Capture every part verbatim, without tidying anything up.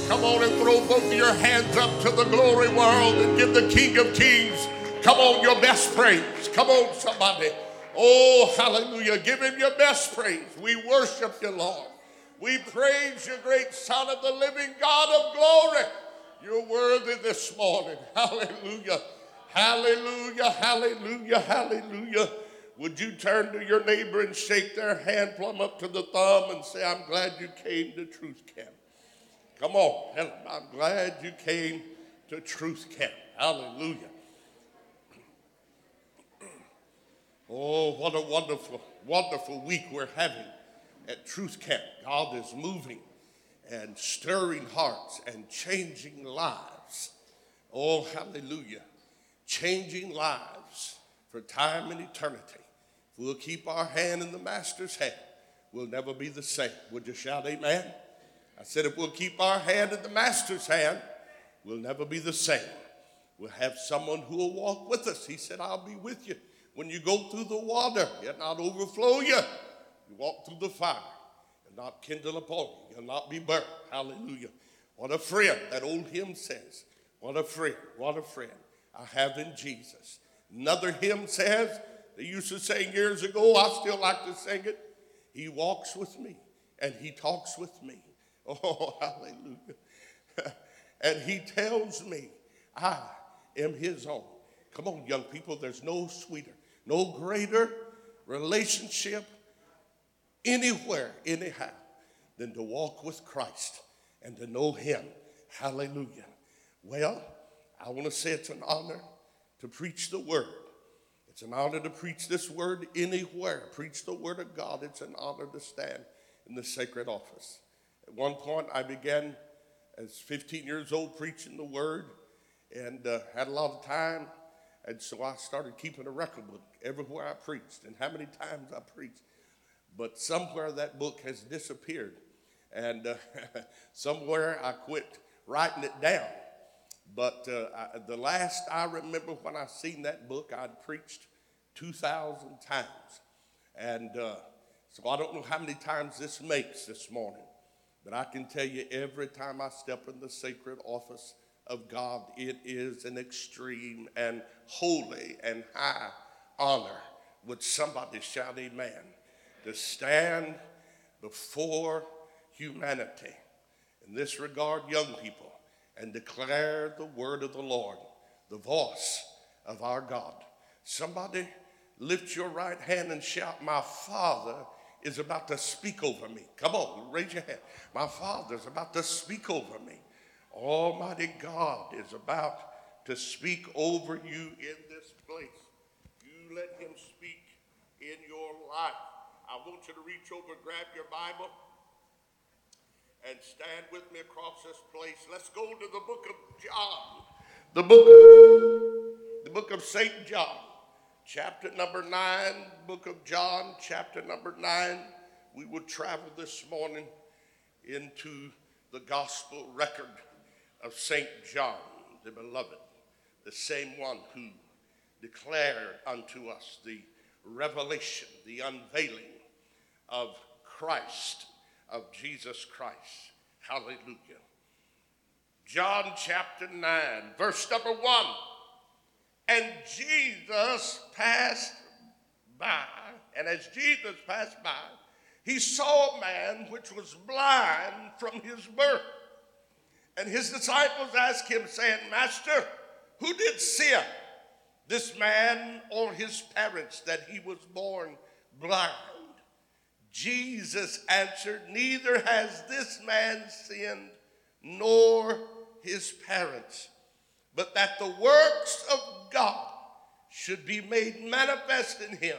Come on and throw both of your hands up to the glory world and give the King of Kings, come on, your best praise. Come on, somebody. Oh, hallelujah. Give him your best praise. We worship you, Lord. We praise you, great Son of the living God of glory. You're worthy this morning. Hallelujah. Hallelujah, hallelujah, hallelujah. Would you turn to your neighbor and shake their hand plumb up to the thumb and say, I'm glad you came to Truth Camp. Come on, tell them, I'm glad you came to Truth Camp. Hallelujah. Oh, what a wonderful, wonderful week we're having at Truth Camp. God is moving and stirring hearts and changing lives. Oh, hallelujah. Changing lives for time and eternity. If we'll keep our hand in the Master's hand, we'll never be the same. Would you shout amen? I said if we'll keep our hand in the Master's hand, we'll never be the same. We'll have someone who will walk with us. He said, I'll be with you. When you go through the water, it'll not overflow you. You walk through the fire, and not kindle upon you. You'll not be burned. Hallelujah. What a friend, that old hymn says. What a friend, what a friend I have in Jesus. Another hymn says, they used to sing years ago, I still like to sing it. He walks with me, and he talks with me. Oh, hallelujah. And he tells me I am his own. Come on, young people, there's no sweeter, no greater relationship anywhere, anyhow, than to walk with Christ and to know him. Hallelujah. Well, I want to say it's an honor to preach the word. It's an honor to preach this word anywhere. Preach the word of God. It's an honor to stand in the sacred office. At one point, I began as fifteen years old preaching the word and uh, had a lot of time. And so I started keeping a record book everywhere I preached and how many times I preached. But somewhere that book has disappeared. And uh, somewhere I quit writing it down. But uh, I, the last I remember when I seen that book, I'd preached two thousand times. And uh, so I don't know how many times this makes this morning. But I can tell you every time I step in the sacred office of God, it is an extreme and holy and high honor. Would somebody shout amen? To stand before humanity. In this regard, young people, and declare the word of the Lord, the voice of our God. Somebody lift your right hand and shout, my Father is about to speak over me. Come on, raise your hand. My Father is about to speak over me. Almighty God is about to speak over you in this place. You let him speak in your life. I want you to reach over, grab your Bible, and stand with me across this place. Let's go to the book of John. The book of, the book of Saint John, chapter number nine, book of John, chapter number nine. We will travel this morning into the gospel record of Saint John, the beloved, the same one who declared unto us the revelation, the unveiling of Christ, of Jesus Christ. Hallelujah. John chapter nine, verse number one. And Jesus passed by, and as Jesus passed by, he saw a man which was blind from his birth. And his disciples asked him, saying, Master, who did sin, this man or his parents, that he was born blind? Jesus answered, neither has this man sinned, nor his parents, but that the works of God should be made manifest in him.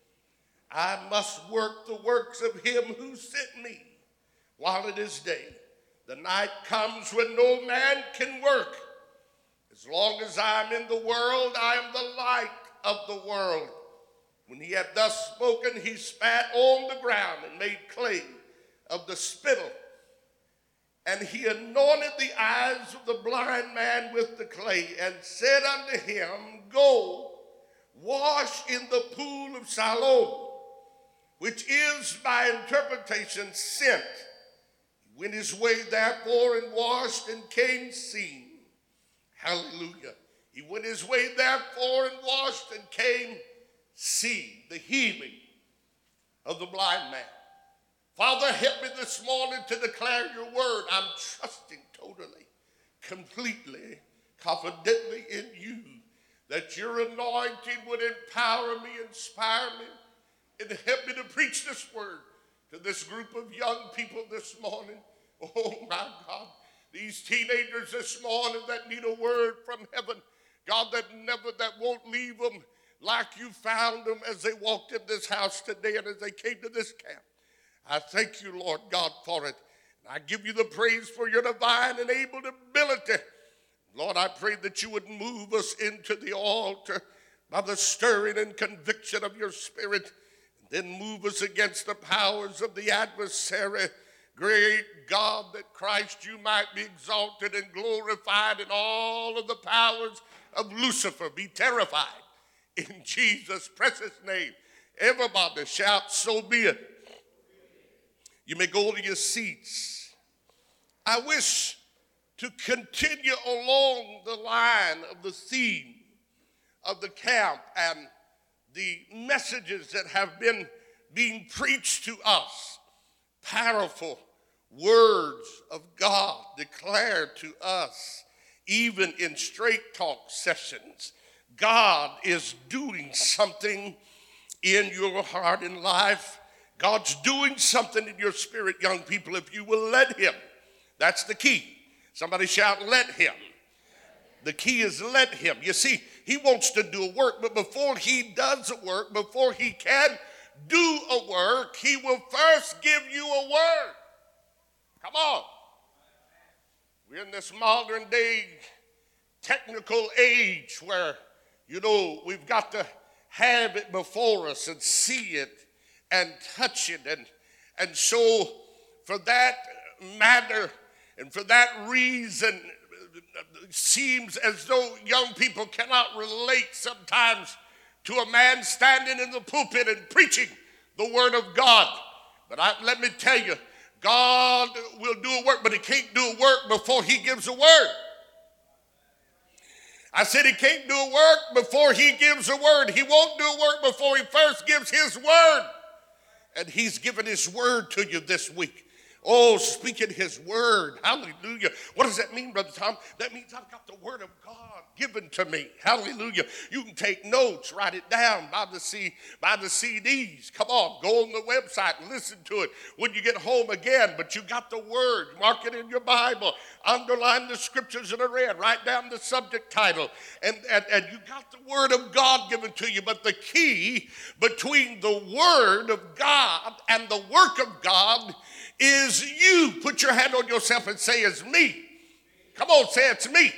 I must work the works of him who sent me while it is day. The night comes when no man can work. As long as I am in the world, I am the light of the world. When he had thus spoken, he spat on the ground and made clay of the spittle. And he anointed the eyes of the blind man with the clay and said unto him, go, wash in the pool of Siloam, which is by interpretation sent. He went his way therefore and washed and came seeing. Hallelujah. He went his way therefore and washed and came seeing. The healing of the blind man. Father, help me this morning to declare your word. I'm trusting totally, completely, confidently in you that your anointing would empower me, inspire me, and help me to preach this word to this group of young people this morning. Oh my God, these teenagers this morning that need a word from heaven, God, that never, that won't leave them like you found them as they walked in this house today and as they came to this camp. I thank you, Lord God, for it. I give you the praise for your divine and able ability. Lord, I pray that you would move us into the altar by the stirring and conviction of your spirit, and then move us against the powers of the adversary. Great God, that Christ, you might be exalted and glorified, and all of the powers of Lucifer be terrified. In Jesus' precious name, everybody shout, so be it. You may go to your seats. I wish to continue along the line of the theme of the camp and the messages that have been being preached to us. Powerful words of God declared to us, even in straight talk sessions. God is doing something in your heart and life. God's doing something in your spirit, young people, if you will let him. That's the key. Somebody shout, let him. The key is let him. You see, he wants to do a work, but before he does a work, before he can do a work, he will first give you a word. Come on. We're in this modern day technical age where, you know, we've got to have it before us and see it and touch it. And, and so for that matter and for that reason, it seems as though young people cannot relate sometimes to a man standing in the pulpit and preaching the word of God. But I, let me tell you, God will do a work, but he can't do a work before he gives a word. I said he can't do a work before he gives a word. He won't do a work before he first gives his word. And he's given his word to you this week. Oh, speaking his word. Hallelujah. What does that mean, Brother Tom? That means I've got the word of God given to me. Hallelujah. You can take notes, write it down by the C, by the C Ds. Come on, go on the website and listen to it when you get home again. But you got the word. Mark it in your Bible. Underline the scriptures that are read. Write down the subject title. And, and, and you got the word of God given to you. But the key between the word of God and the work of God is you. Put your hand on yourself and say, it's me. Come on, say it's me.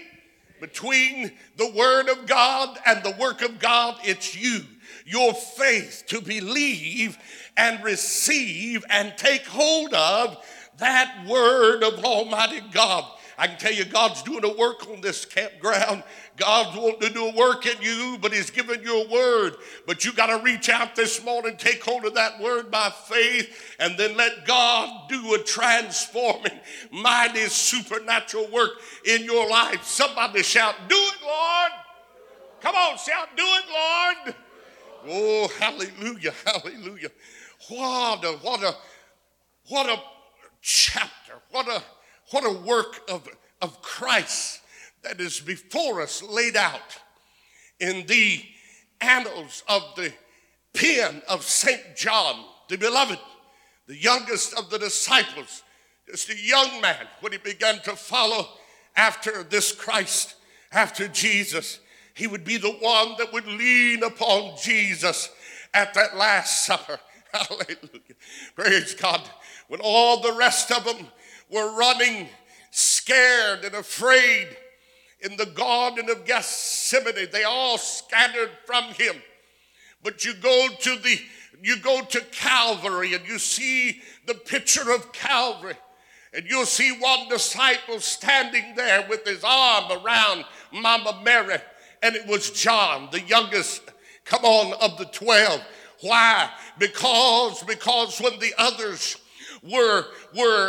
Between the word of God and the work of God, it's you. Your faith to believe and receive and take hold of that word of Almighty God. I can tell you, God's doing a work on this campground. God's wanting to do a work in you, but he's giving you a word. But you got to reach out this morning, take hold of that word by faith, and then let God do a transforming, mighty, supernatural work in your life. Somebody shout, do it, Lord. Come on, shout, do it, Lord. Oh, hallelujah, hallelujah. What a, what a, what a chapter, what a, what a work of, of Christ that is before us, laid out in the annals of the pen of Saint John, the beloved, the youngest of the disciples, just a young man when he began to follow after this Christ, after Jesus. He would be the one that would lean upon Jesus at that Last Supper. Hallelujah. Praise God. When all the rest of them were running scared and afraid in the Garden of Gethsemane, they all scattered from him. But you go to the you go to Calvary and you see the picture of Calvary, and you'll see one disciple standing there with his arm around Mama Mary, and it was John, the youngest, come on, of the twelve. Why? Because because when the others were were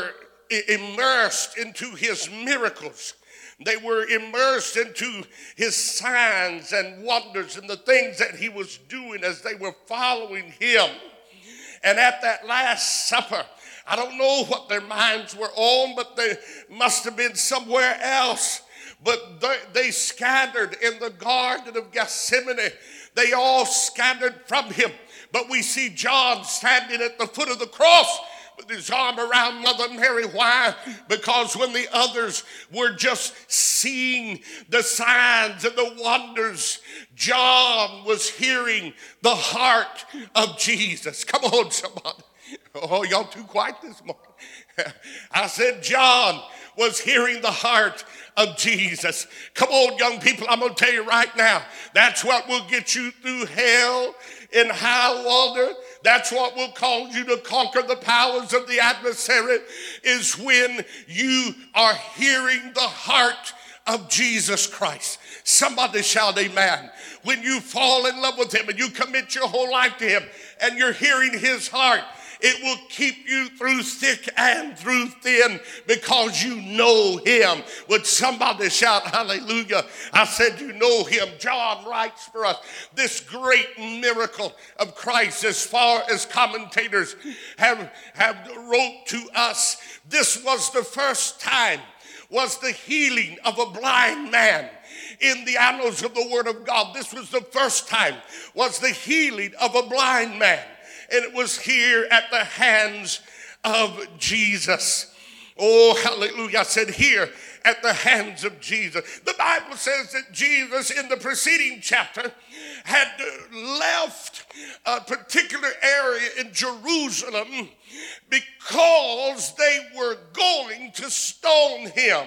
immersed into his miracles. They were immersed into his signs and wonders and the things that he was doing as they were following him. And at that Last Supper, I don't know what their minds were on, but they must have been somewhere else. But they, they scattered in the Garden of Gethsemane. They all scattered from him. But we see John standing at the foot of the cross with his arm around Mother Mary. Why? Because when the others were just seeing the signs and the wonders, John was hearing the heart of Jesus. Come on, somebody. Oh, y'all too quiet this morning. I said John was hearing the heart of Jesus. Come on, young people, I'm going to tell you right now, that's what will get you through hell in high water. That's what will cause you to conquer the powers of the adversary, is when you are hearing the heart of Jesus Christ. Somebody shout amen. When you fall in love with him and you commit your whole life to him and you're hearing his heart, it will keep you through thick and through thin because you know him. Would somebody shout hallelujah? I said you know him. John writes for us this great miracle of Christ, as far as commentators have, have wrote to us. This was the first time, was the healing of a blind man. In the annals of the Word of God, this was the first time, was the healing of a blind man. And it was here at the hands of Jesus. Oh, hallelujah. I said here at the hands of Jesus. The Bible says that Jesus in the preceding chapter had left a particular area in Jerusalem because they were going to stone him.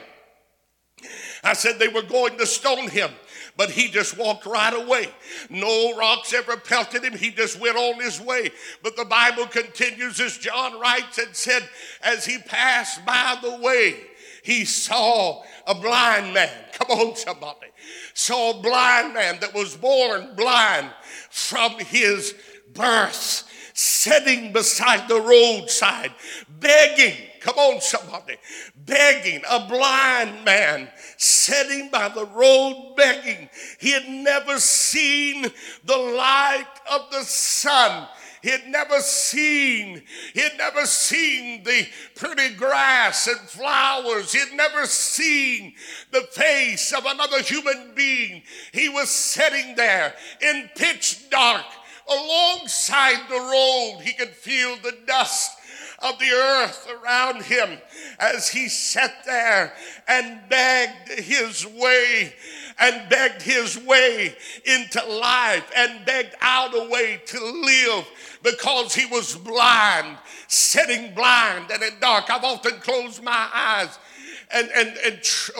I said they were going to stone him. But he just walked right away. No rocks ever pelted him. He just went on his way. But the Bible continues, as John writes and said, as he passed by the way, he saw a blind man. Come on, somebody. Saw a blind man that was born blind from his birth, sitting beside the roadside, begging. Come on, somebody. Begging. A blind man sitting by the road begging. He had never seen the light of the sun. He had never seen, he had never seen the pretty grass and flowers. He had never seen the face of another human being. He was sitting there in pitch dark alongside the road. He could feel the dust of the earth around him as he sat there and begged his way and begged his way into life and begged out a way to live because he was blind, sitting blind and in dark. I've often closed my eyes and, and, and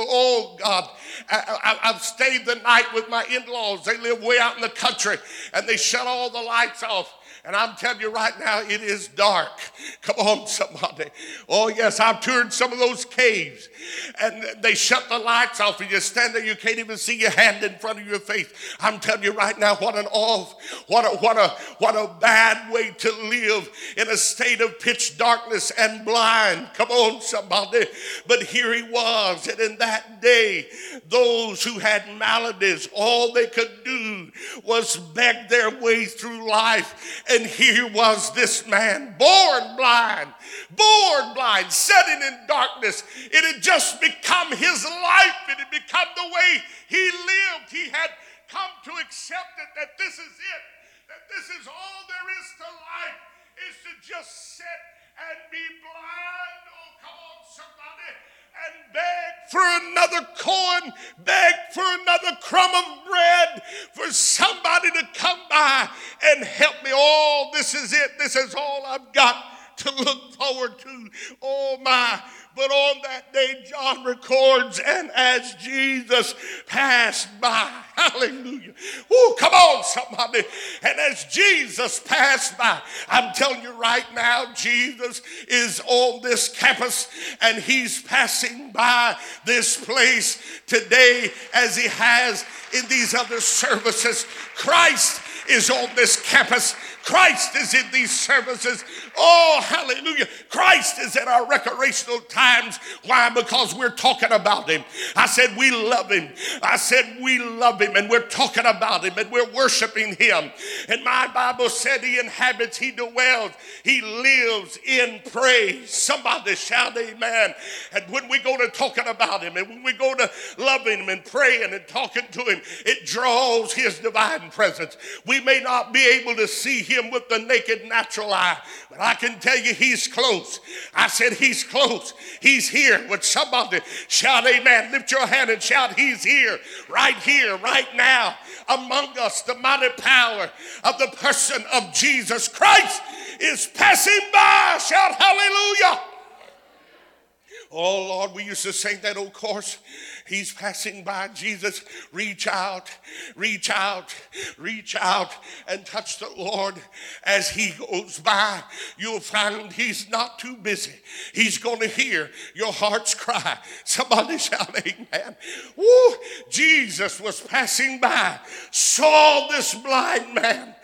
oh God, I, I, I've stayed the night with my in-laws. They live way out in the country and they shut all the lights off. And I'm telling you right now, it is dark. Come on, somebody. Oh, yes, I've toured some of those caves. And they shut the lights off and you stand there, you can't even see your hand in front of your face. I'm telling you right now, what an off, what a, what a, what a bad way to live in a state of pitch darkness and blind. Come on, somebody. But here he was. And in that day, those who had maladies, all they could do was beg their way through life. And here was this man, born blind, born blind, sitting in darkness. It had just become his life. It had become the way he lived. He had come to accept it, that this is it, that this is all there is to life, is to just sit and be blind. Oh, come on, somebody. And beg for another coin, beg for another crumb of bread, for somebody to come by and help me. Oh, this is it. This is all I've got to look forward to. Oh, my. But on that day, John records, and as Jesus passed by, hallelujah. Oh, come on, somebody. And as Jesus passed by, I'm telling you right now, Jesus is on this campus, and he's passing by this place today as he has in these other services. Christ is on this campus. Christ is in these services. Oh, hallelujah. Christ is in our recreational times. Why? Because we're talking about him. I said we love him. I said we love him, and we're talking about him, and we're worshiping him. And my Bible said he inhabits, he dwells, he lives in praise. Somebody shout amen. And when we go to talking about him, and when we go to loving him and praying and talking to him, it draws his divine presence. We may not be able to see him with the naked natural eye, but I can tell you he's close. I said he's close. He's here. Would somebody shout amen? Lift your hand and shout, he's here, right here, right now, among us. The mighty power of the person of Jesus Christ is passing by. Shout hallelujah. Oh, Lord, we used to sing that old chorus. He's passing by. Jesus, reach out, reach out, reach out and touch the Lord as he goes by. You'll find he's not too busy. He's going to hear your heart's cry. Somebody shout amen. Woo! Jesus was passing by, saw this blind man.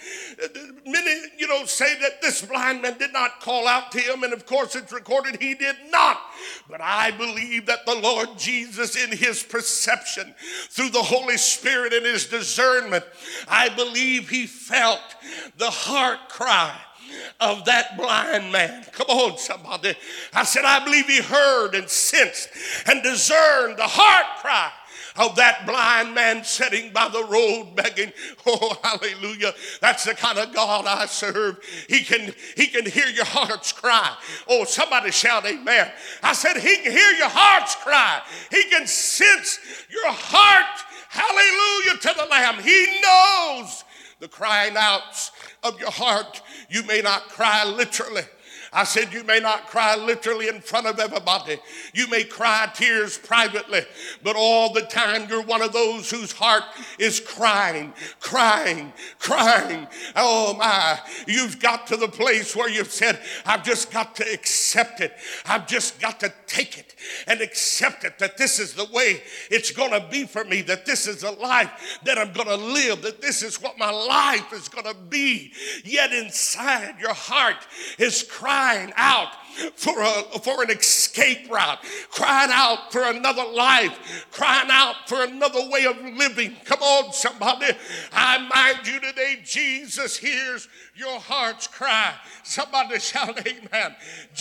Many, you know, say that this blind man did not call out to him, and of course it's recorded he did not. But I believe that the Lord Jesus, in his perception through the Holy Spirit and his discernment, I believe he felt the heart cry of that blind man. Come on, somebody. I said, I believe he heard and sensed and discerned the heart cry of that blind man sitting by the road begging. Oh, hallelujah. That's the kind of God I serve. He can, he can hear your heart's cry. Oh, somebody shout amen. I said he can hear your heart's cry. He can sense your heart. Hallelujah to the Lamb. He knows the crying outs of your heart. You may not cry literally. I said you may not cry literally in front of everybody. You may cry tears privately, but all the time you're one of those whose heart is crying, crying, crying. Oh my, you've got to the place where you've said, I've just got to accept it. I've just got to take it and accept it, that this is the way it's going to be for me, that this is the life that I'm going to live, that this is what my life is going to be. Yet inside your heart is crying Crying out for a for an escape route, crying out for another life, crying out for another way of living. Come on, somebody. I mind you today, Jesus hears your heart's cry. Somebody shout amen.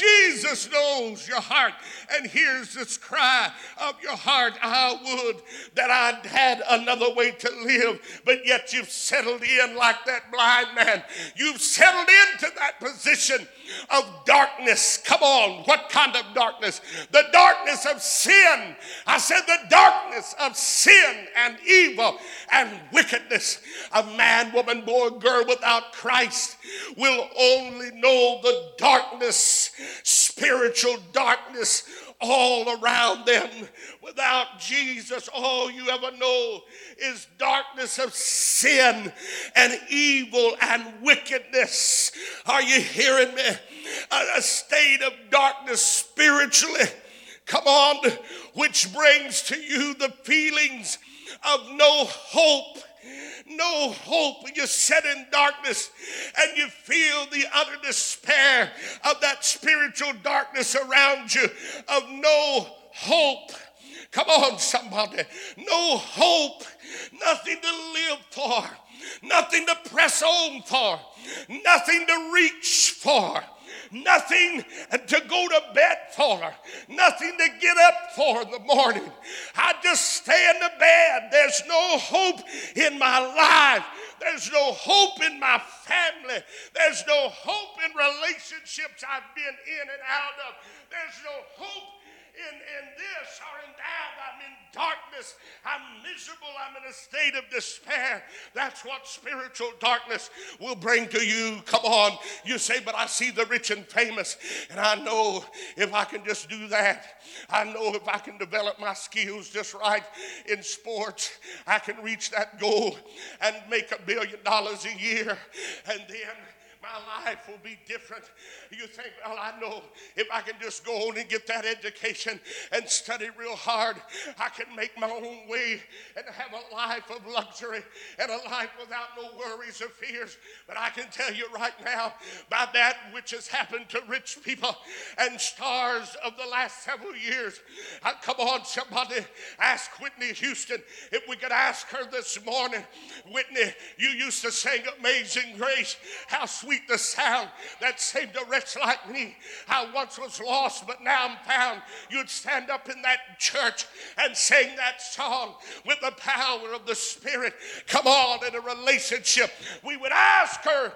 Jesus knows your heart and hears this cry of your heart. I would that I'd had another way to live, but yet you've settled in like that blind man. You've settled into that position of darkness. Come on, what kind of darkness? The darkness of sin. I said the darkness of sin and evil and wickedness. A man, woman, boy, girl without Christ will only know the darkness, spiritual darkness all around them. Without Jesus, all you ever know is darkness of sin and evil and wickedness. Are you hearing me? A, a state of darkness spiritually, come on, which brings to you the feelings of no hope. No hope when you sit in darkness and you feel the utter despair of that spiritual darkness around you, of no hope. Come on, somebody. No hope. Nothing to live for. Nothing to press on for. Nothing to reach for. Nothing to go to bed for, nothing to get up for in the morning. I just stay in the bed. There's no hope in my life. There's no hope in my family. There's no hope in relationships I've been in and out of. There's no hope in, in this or in that. I'm in darkness. I'm miserable. I'm in a state of despair. That's what spiritual darkness will bring to you. Come on. You say, but I see the rich and famous, and I know if I can just do that, I know if I can develop my skills just right in sports, I can reach that goal and make a billion dollars a year. And then my life will be different. You think, well, I know if I can just go on and get that education and study real hard, I can make my own way and have a life of luxury and a life without no worries or fears. But I can tell you right now, by that which has happened to rich people and stars of the last several years, uh, come on, somebody, ask Whitney Houston. If we could ask her this morning, Whitney, you used to sing Amazing Grace. How sweet the sound that saved a wretch like me. I once was lost, but now I'm found. You'd stand up in that church and sing that song with the power of the Spirit. Come on, in a relationship. We would ask her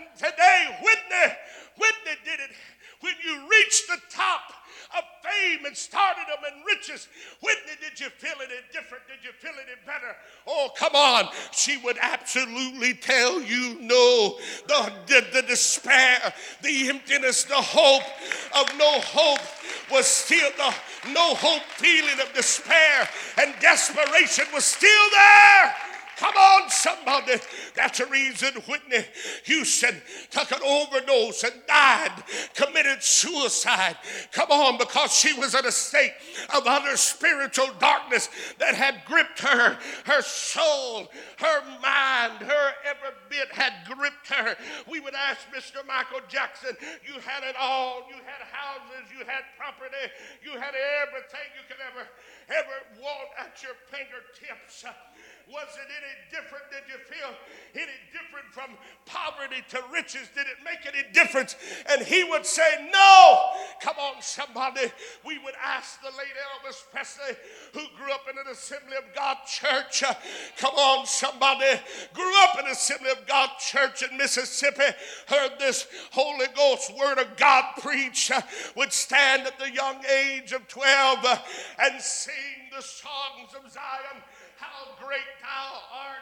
today, Whitney, Whitney, did it when you reached the top of fame and stardom and riches? Whitney, did you feel any different? Did you feel any better? Oh, come on. She would absolutely tell you no. The, the, the despair, the emptiness, the hope of no hope was still the no hope feeling of despair and desperation was still there. Come on, somebody. That's the reason Whitney Houston took an overdose and died, committed suicide. Come on, because she was in a state of utter spiritual darkness that had gripped her. Her soul, her mind, her every bit had gripped her. We would ask Mister Michael Jackson, you had it all. You had houses, you had property, you had everything you could ever, ever want at your fingertips. Was it any different? Did you feel any different from poverty to riches? Did it make any difference? And he would say, no. Come on, somebody. We would ask the late Elvis Presley, who grew up in an Assembly of God church. Uh, come on, somebody. Grew up in an Assembly of God church in Mississippi. Heard this Holy Ghost word of God preached. Uh, would stand at the young age of twelve uh, and sing the songs of Zion. How great thou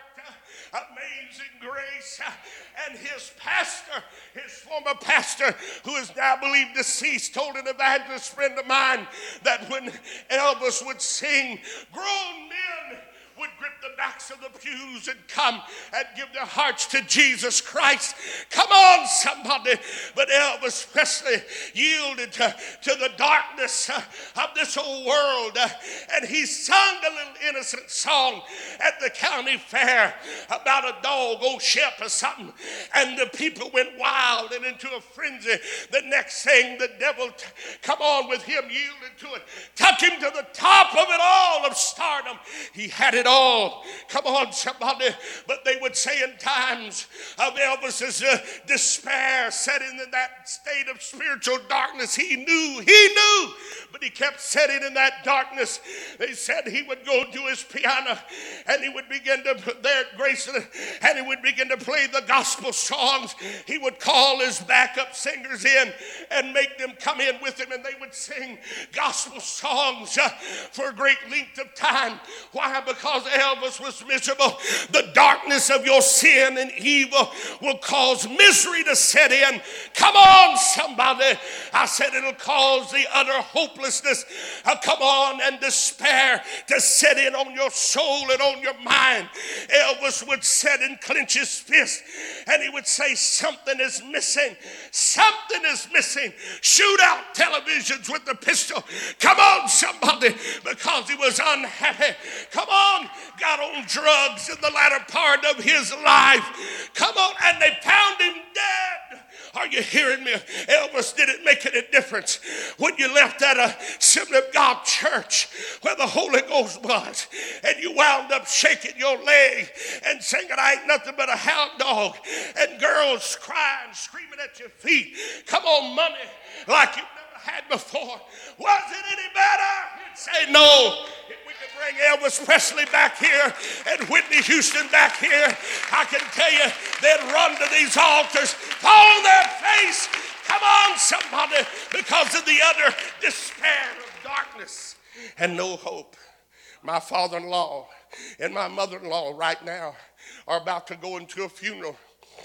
art, amazing grace. And his pastor, his former pastor, who is now believed deceased, told an evangelist friend of mine that when Elvis would sing, grown men would grip the backs of the pews and come and give their hearts to Jesus Christ. Come on, somebody. But Elvis Presley yielded to, to the darkness uh, of this old world. Uh, and he sung a little innocent song at the county fair about a dog, old Shep or something. And the people went wild and into a frenzy. The next thing, the devil, t- come on, with him yielded to it, took him to the top of it all of stardom. He had it all. Come on, somebody. But they would say in times of Elvis's uh, despair, setting in that state of spiritual darkness, he knew, he knew, but he kept setting in that darkness. They said he would go to his piano and he would begin to put there at Graceland and he would begin to play the gospel songs. He would call his backup singers in and make them come in with him, and they would sing gospel songs uh, for a great length of time. Why? Because Elvis was miserable. The darkness of your sin and evil will cause misery to set in. Come on, somebody. I said it'll cause the utter hopelessness, uh, come on, and despair to set in on your soul and on your mind. Elvis would sit and clench his fist and he would say, something is missing. Something is missing. Shoot out televisions with the pistol. Come on, somebody, because he was unhappy. Come on, got on drugs in the latter part of his life. Come on, and they found him dead. Are you hearing me? Elvis didn't make any difference when you left that Assembly of God church where the Holy Ghost was, and you wound up shaking your leg and singing, I ain't nothing but a hound dog, and girls crying, screaming at your feet. Come on, money like you've never had before. Was it any better? You'd say no. If we could bring Elvis Presley back here and Whitney Houston back here, I can tell you they'd run to these altars, fall on their face. Come on, somebody, because of the utter despair of darkness and no hope. My father-in-law and my mother-in-law right now are about to go into a funeral.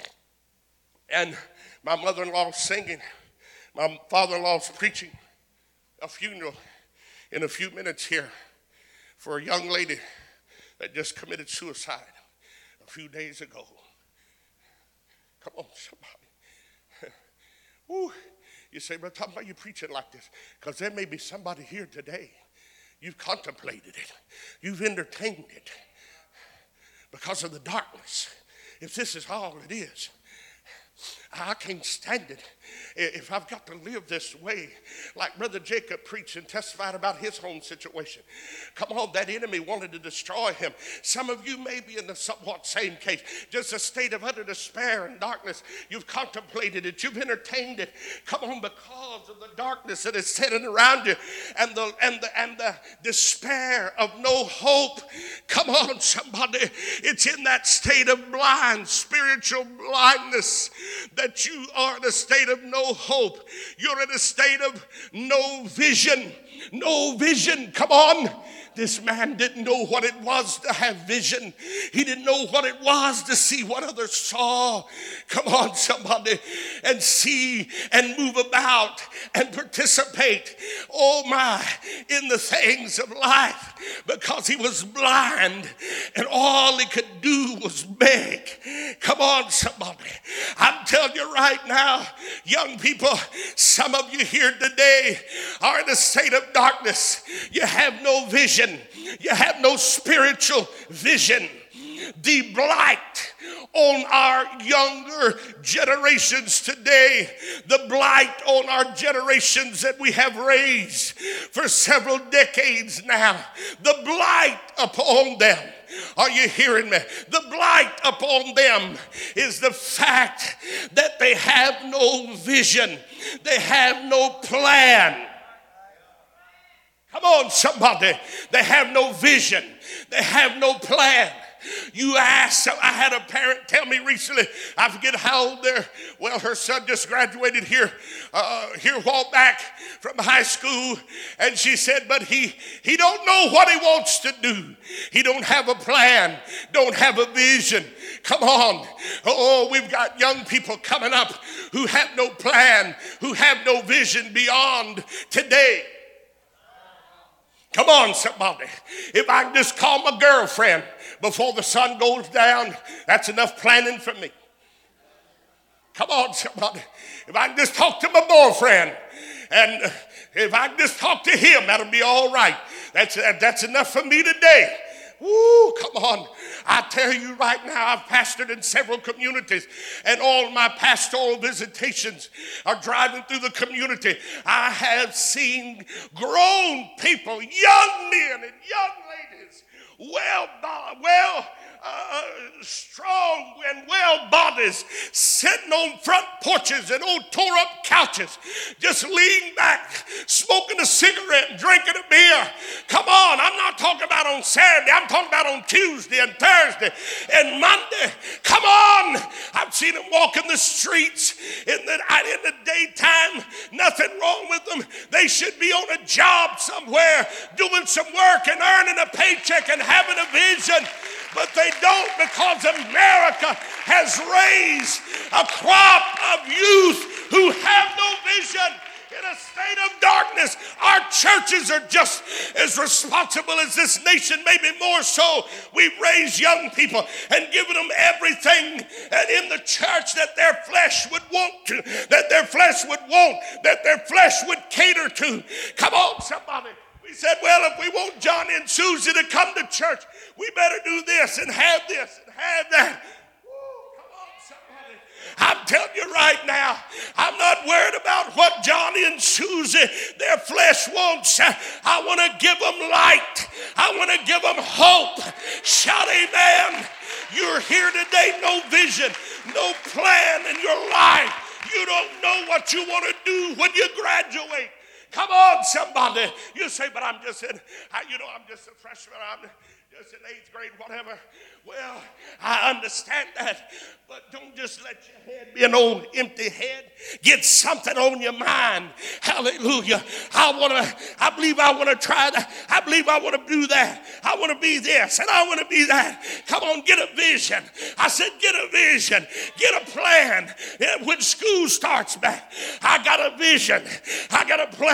And my mother-in-law's singing. My father-in-law's preaching a funeral in a few minutes here for a young lady that just committed suicide a few days ago. Come on, somebody. Whew. You say, Brother Tom, why are you preaching like this? Because there may be somebody here today. You've contemplated it. You've entertained it because of the darkness. If this is all it is, I can't stand it. If I've got to live this way, like Brother Jacob preached and testified about his home situation. Come on, that enemy wanted to destroy him. Some of you may be in the somewhat same case, just a state of utter despair and darkness. You've contemplated it, you've entertained it. Come on, because of the darkness that is sitting around you and the and the and the despair of no hope. Come on, somebody, it's in that state of blind, spiritual blindness that you are in a state of no hope. You're in a state of no vision. No vision. Come on. This man didn't know what it was to have vision. He didn't know what it was to see what others saw. Come on, somebody, and see and move about and participate, oh my, in the things of life, because he was blind and all he could do was beg. Come on, somebody. I'm telling you right now, young people, some of you here today are in a state of darkness. You have no vision. You have no spiritual vision. The blight on our younger generations today, the blight on our generations that we have raised for several decades now, the blight upon them. Are you hearing me? The blight upon them is the fact that they have no vision. They have no plan. Come on, somebody. They have no vision. They have no plan. You ask, I had a parent tell me recently, I forget how old they're, well, her son just graduated here, uh, here a while back from high school, and she said, but he, he don't know what he wants to do. He don't have a plan, don't have a vision. Come on. Oh, we've got young people coming up who have no plan, who have no vision beyond today. Come on, somebody. If I can just call my girlfriend before the sun goes down, that's enough planning for me. Come on, somebody. If I can just talk to my boyfriend, and if I can just talk to him, that'll be all right. That's, that's enough for me today. Woo, come on. I tell you right now, I've pastored in several communities, and all my pastoral visitations are driving through the community. I have seen grown people, young men and young ladies, well, well, uh, strong and well bodies, sitting on front porches and old tore up couches, just leaning back, smoking a cigarette and drinking a beer. Come on, I'm not talking about on Saturday, I'm talking about on Tuesday and Thursday and Monday. Come on, I've seen them walking the streets in the, in the daytime, nothing wrong with them. They should be on a job somewhere, doing some work and earning a paycheck and having a vision. But they don't, because America has raised a crop of youth who have no vision. In a state of darkness, our churches are just as responsible as this nation, maybe more so. We've raised young people and given them everything in the church that their flesh would want to, that their flesh would want, that their flesh would cater to. Come on, somebody. We said, well, if we want Johnny and Susie to come to church, we better do this and have this and have that. Woo, come on, somebody. I'm telling you right now, I'm not worried about what Johnny and Susie, their flesh wants. I want to give them light. I want to give them hope. Shout amen. You're here today, no vision, no plan in your life. You don't know what you want to do when you graduate. Come on, somebody. You say, but I'm just in, you know, I'm just a freshman. I'm just in eighth grade, whatever. Well, I understand that. But don't just let your head be an old empty head. Get something on your mind. Hallelujah. I want to, I believe I want to try that. I believe I want to do that. I want to be this and I want to be that. Come on, get a vision. I said, get a vision. Get a plan. When school starts back, I got a vision. I got a plan.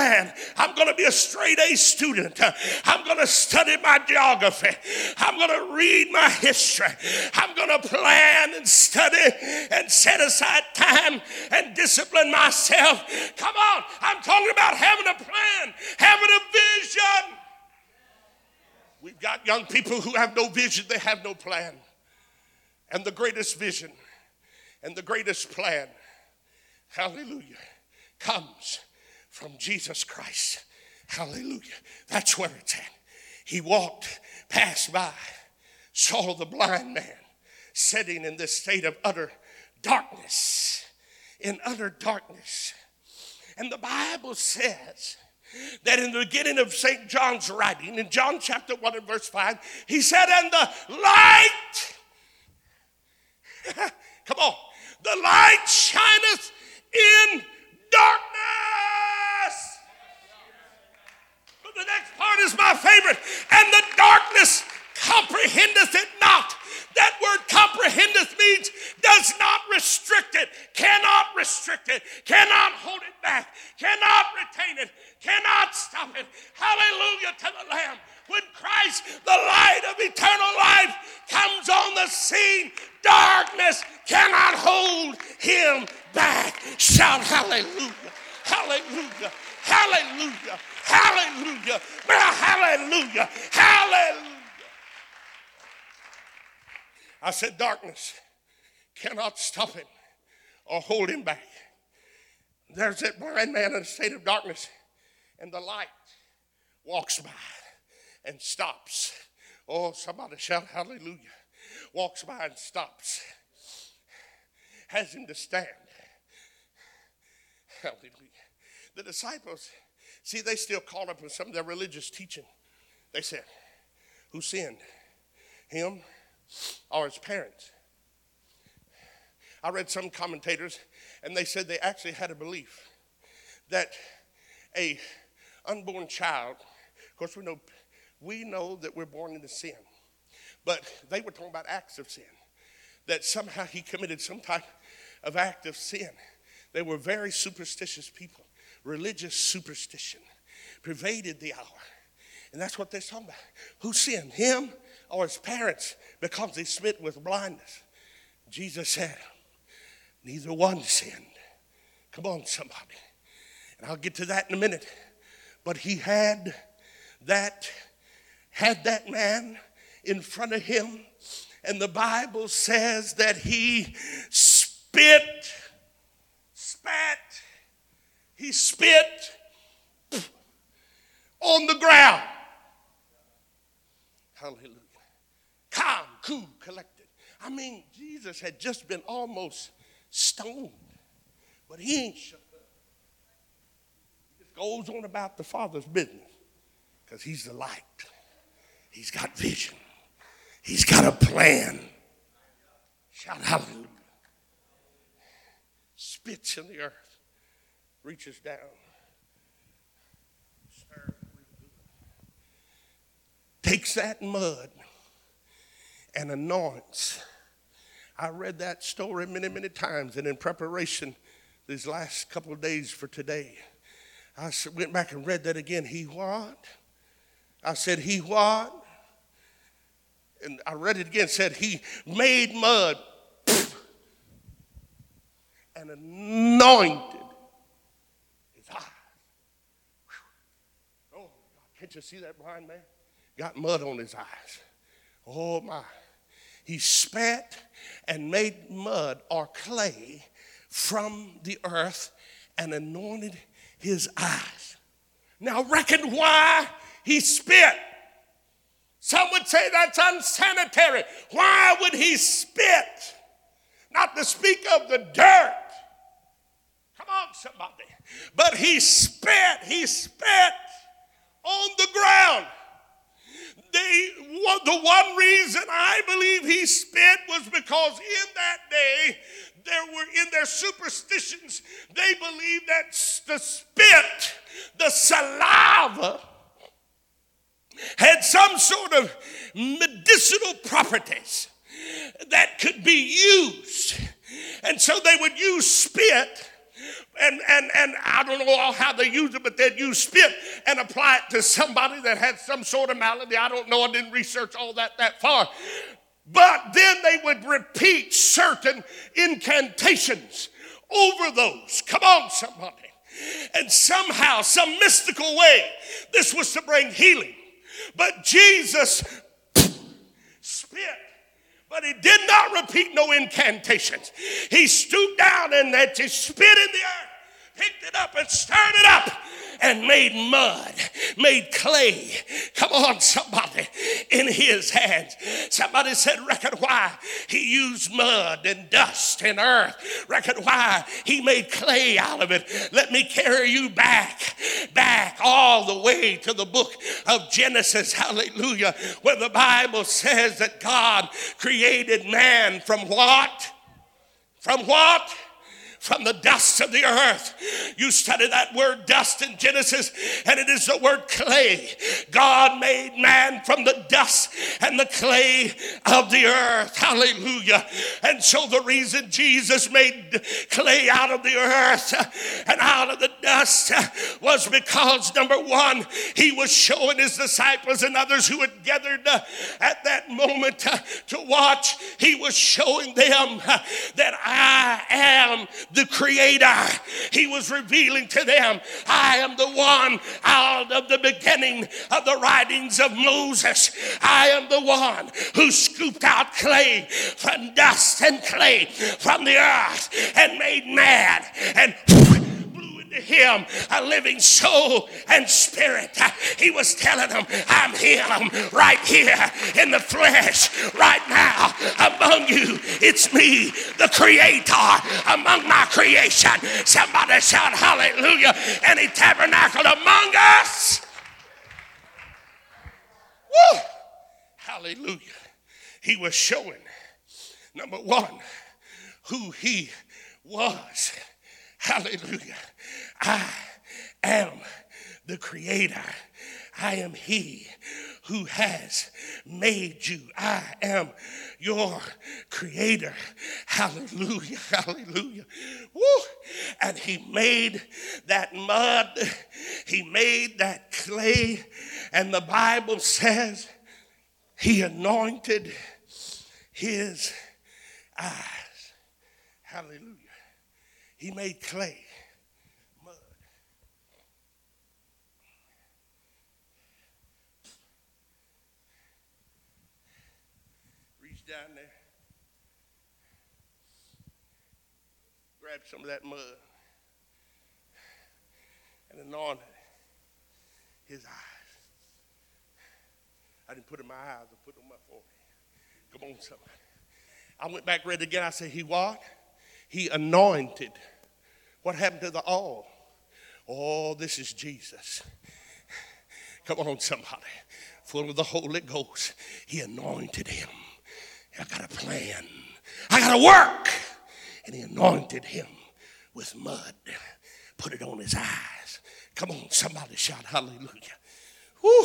plan. I'm going to be a straight A student. I'm going to study my geography. I'm going to read my history. I'm going to plan and study and set aside time and discipline myself. Come on, I'm talking about having a plan, having a vision. We've got young people who have no vision, they have no plan. And the greatest vision and the greatest plan, hallelujah, comes from Jesus Christ. Hallelujah. That's where it's at. He walked, passed by, saw the blind man sitting in this state of utter darkness, in utter darkness. And the Bible says that in the beginning of Saint John's writing, in John chapter one and verse five, he said, and the light, come on, the light shineth in darkness. But the next part is my favorite. And the darkness comprehendeth it not. That word comprehendeth means does not restrict it, cannot restrict it, cannot hold it back, cannot retain it, cannot stop it. Hallelujah to the Lamb. When Christ, the light of eternal life, comes on the scene, darkness cannot hold him back. Shout hallelujah, hallelujah, hallelujah, hallelujah, hallelujah, hallelujah. I said darkness cannot stop him or hold him back. There's that blind man in a state of darkness, and the light walks by and stops. Oh, somebody shout hallelujah. Walks by and stops. Has him to stand. Hallelujah. The disciples, see, they still caught up with some of their religious teaching. They said, who sinned? Him or his parents? I read some commentators, and they said they actually had a belief that a unborn child, of course we know we know that we're born into sin, but they were talking about acts of sin, that somehow he committed some type of act of sin. They were very superstitious people. Religious superstition pervaded the hour. And that's what they're talking about. Who sinned, him or his parents, because they smit with blindness? Jesus said, neither one sinned. Come on, somebody. And I'll get to that in a minute. But he had that, had that man in front of him, and the Bible says that he spit, spat, he spit on the ground. Hallelujah. Calm, cool, collected. I mean, Jesus had just been almost stoned, but he ain't shut up. He just goes on about the Father's business because he's the light. He's got vision. He's got a plan. Shout hallelujah. Spits in the earth. Reaches down. Stirs takes that mud and anoints. I read that story many, many times, and in preparation these last couple of days for today, I went back and read that again. He what? I said, he what? And I read it again, said he made mud and anointed his eyes. Oh, God, can't you see that blind man? Got mud on his eyes. Oh, my. He spat and made mud or clay from the earth and anointed his eyes. Now, reckon why he spit. Some would say that's unsanitary. Why would he spit? Not to speak of the dirt. Come on, somebody. But he spit, he spit on the ground. The, the one reason I believe he spit was because in that day, there were in their superstitions, they believed that the spit, the saliva, had some sort of medicinal properties that could be used. And so they would use spit And, and, and I don't know all how they use it, but they'd use spit and apply it to somebody that had some sort of malady. I don't know. I didn't research all that that far. But then they would repeat certain incantations over those. Come on, somebody. And somehow, some mystical way, this was to bring healing. But Jesus spit. But he did not repeat no incantations. He stooped down and just spit in the earth, picked it up and stirred it up and made mud, made clay. Come on, somebody, in his hands. Somebody said, reckon why he used mud and dust and earth. Reckon why he made clay out of it. Let me carry you back, back all the way to the book of Genesis, hallelujah, where the Bible says that God created man from what? From what? From the dust of the earth. You study that word dust in Genesis, and it is the word clay. God made man from the dust and the clay of the earth. Hallelujah. And so the reason Jesus made clay out of the earth and out of the dust was because, number one, he was showing his disciples and others who had gathered at that moment to watch, he was showing them that I am the creator. He was revealing to them, I am the one out of the beginning of the writings of Moses. I am the one who scooped out clay from dust and clay from the earth and made man and blew into him a living soul and spirit. He was telling them, I'm him right here in the flesh right now among you. It's me, the creator, among my creation. Somebody shout hallelujah. And he tabernacled among us. Woo! Hallelujah. He was showing, number one, who he was. Hallelujah. I am the creator. I am he who has made you. I am your creator. Hallelujah. Hallelujah. Woo. And he made that mud. He made that clay. And the Bible says he anointed his eyes. Hallelujah. He made clay. Down there, grab some of that mud and anointed his eyes. I didn't put it in my eyes, I put it on my forehead. Come on, somebody. I went back, read it again. I said, he what? He anointed. What happened to the oil? Oh, this is Jesus. Come on, somebody. Full of the Holy Ghost. He anointed him. I got a plan. I got to work. And he anointed him with mud. Put it on his eyes. Come on, somebody shout hallelujah. Woo.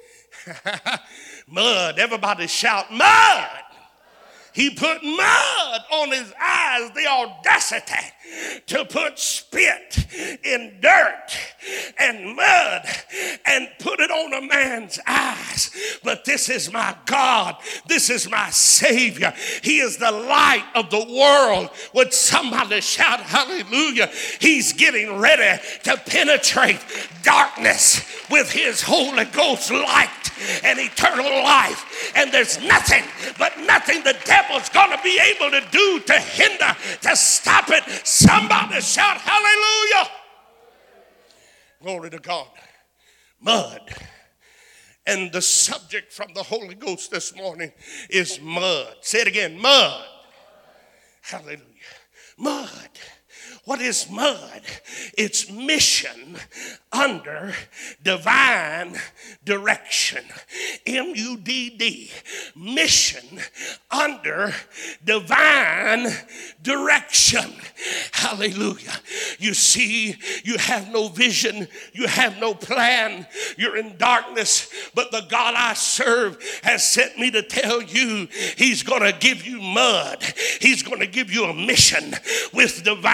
Mud. Everybody shout mud. He put mud on his eyes, the audacity to put spit in dirt and mud and put it on a man's eyes. But this is my God. This is my Savior. He is the light of the world. Would somebody shout hallelujah? He's getting ready to penetrate darkness with his Holy Ghost light and eternal life. And there's nothing, but nothing the devil's going to be able to do to hinder, to stop it. Somebody shout hallelujah. Glory to God. Mud. And the subject from the Holy Ghost this morning is mud. Say it again, mud. Hallelujah. Mud. What is mud? It's mission under divine direction. M U D D. Mission under divine direction. Hallelujah. You see, you have no vision. You have no plan. You're in darkness. But the God I serve has sent me to tell you he's going to give you mud. He's going to give you a mission with divine under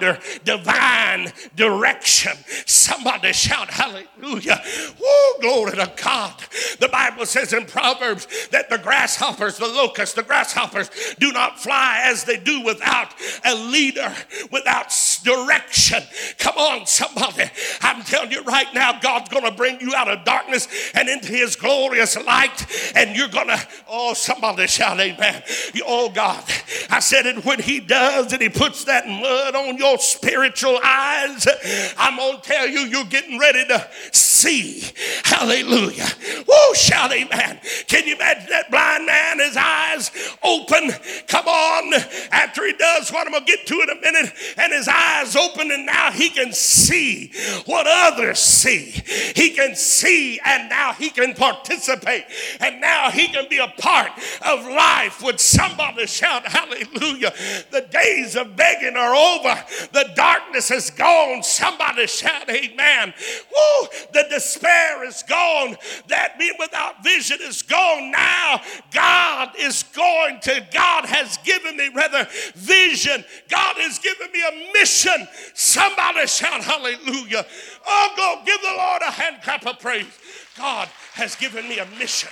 under divine direction. Somebody shout hallelujah. Woo, glory to God. The Bible says in Proverbs that the grasshoppers, the locusts, the grasshoppers do not fly as they do without a leader, without direction. Come on, somebody. I'm telling you right now, God's going to bring you out of darkness and into his glorious light, and you're going to, oh, somebody shout amen. Oh, God. I said it, when he does and he puts that mud on your spiritual eyes, I'm going to tell you, you're getting ready to see. Hallelujah. Woo, shout amen. Can you imagine that blind man, his eyes open? Come on. After he does what I'm going to get to in a minute, and his eyes open, and now he can see what others see. He can see, and now he can participate, and now he can be a part of life. Would somebody shout hallelujah? The days of begging are over. The darkness is gone. Somebody shout amen. Woo, the despair is gone. That being without vision is gone. Now God is going to, God has given me rather vision. God has given me a mission. Somebody shout hallelujah. Oh, go give the Lord a hand clap of praise. God has given me a mission.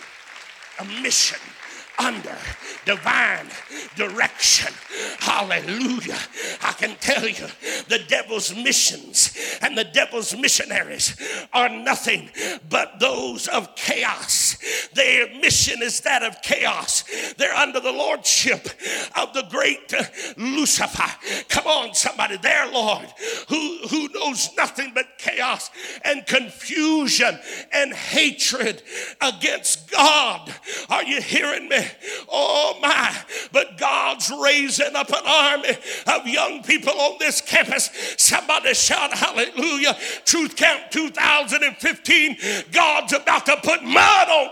A mission under divine direction. Hallelujah. I can tell you, the devil's missions and the devil's missionaries are nothing but those of chaos. Their mission is that of chaos. They're under the lordship of the great uh, Lucifer. Come on, somebody, their Lord, who, who knows nothing but chaos and confusion and hatred against God. Are you hearing me? Oh my, but God's raising up an army of young people on this campus. Somebody shout hallelujah. Truth Camp two thousand fifteen, God's about to put mud on.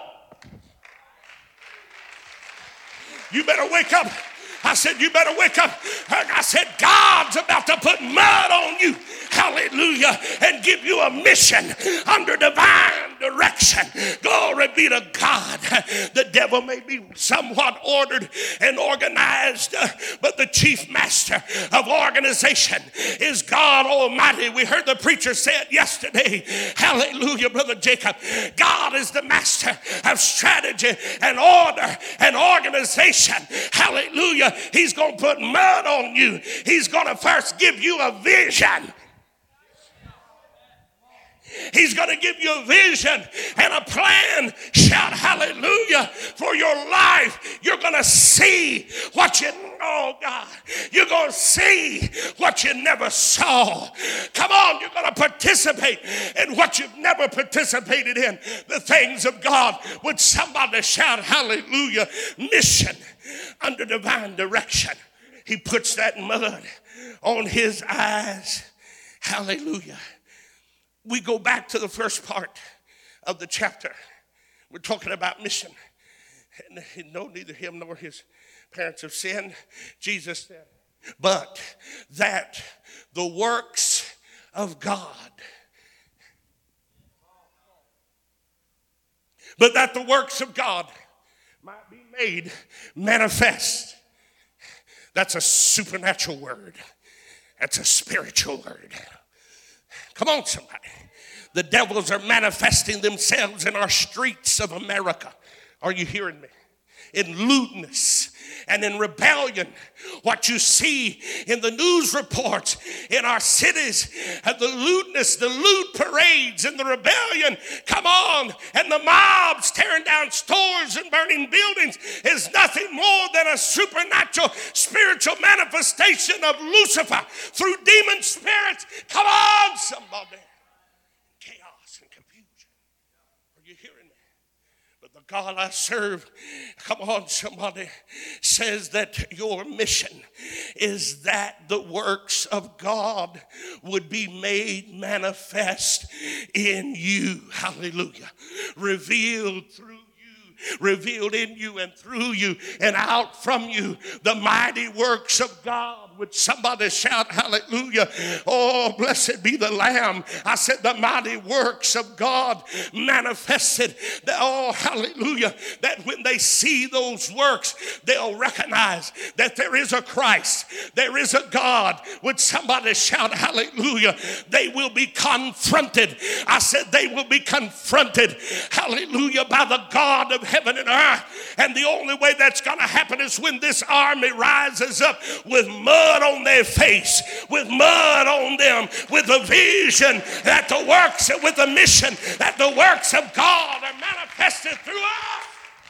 You better wake up. I said, you better wake up. I said, God's about to put mud on you. Hallelujah. And give you a mission under divine direction. Glory be to God. The devil may be somewhat ordered and organized, uh, but the chief master of organization is God Almighty. We heard the preacher say it yesterday. Hallelujah, Brother Jacob. God is the master of strategy and order and organization. Hallelujah. He's going to put mud on you. He's going to first give you a vision. He's going to give you a vision and a plan. Shout hallelujah for your life. You're going to see what you know, God. You're going to see what you never saw. Come on, you're going to participate in what you've never participated in. The things of God. Would somebody shout hallelujah? Mission under divine direction. He puts that mud on his eyes. Hallelujah. We go back to the first part of the chapter. We're talking about mission. And no, neither him nor his parents have sinned. Jesus said, but that the works of God, but that the works of God might be made manifest. That's a supernatural word. That's a spiritual word. Come on, somebody. The devils are manifesting themselves in our streets of America. Are you hearing me? In lewdness and in rebellion. What you see in the news reports in our cities, and the lewdness, the lewd parades and the rebellion, come on, and the mobs tearing down stores and burning buildings is nothing more than a supernatural spiritual manifestation of Lucifer through demon spirits. Come on, somebody. Chaos and confusion. Are you hearing me? But the God I serve, come on, somebody, says that your mission is that the works of God would be made manifest in you. Hallelujah. Revealed through revealed in you and through you and out from you, the mighty works of God. Would somebody shout hallelujah? Oh, blessed be the Lamb. I said the mighty works of God manifested. Oh, hallelujah. That when they they see those works, they'll recognize that there is a Christ, there is a God. Would somebody shout hallelujah? They will be confronted. I said they will be confronted, hallelujah, by the God of heaven and earth. And the only way that's going to happen is when this army rises up with mud on their face, with mud on them, with a vision that the works, with a mission that the works of God are manifested through us.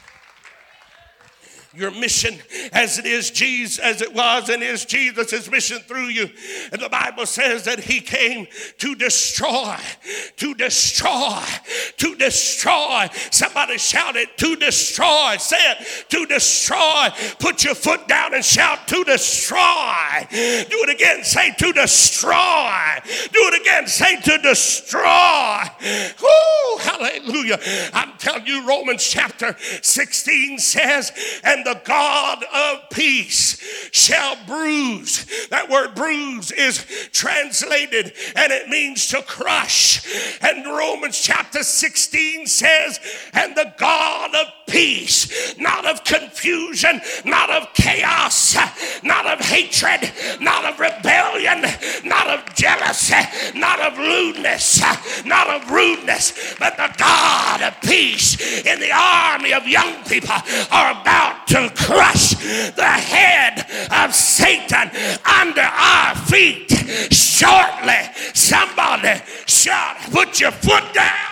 Your mission, as it is Jesus, as it was and is Jesus' mission through you. And the Bible says that he came to destroy, to destroy, to destroy. Somebody shout it, to destroy. Say it, to destroy. Put your foot down and shout, to destroy. Do it again, say to destroy. Do it again, say to destroy. Woo, hallelujah. I'm telling you, Romans chapter sixteen says, and the God of peace shall bruise. That word bruise is translated and it means to crush. And Romans chapter sixteen says, and the God of peace, not of confusion, not of chaos, not of hatred, not of rebellion, not of jealousy, not of lewdness, not of rudeness, but the God of peace in the army of young people are about to crush the head of Satan under our feet shortly. Somebody shout, put your foot down.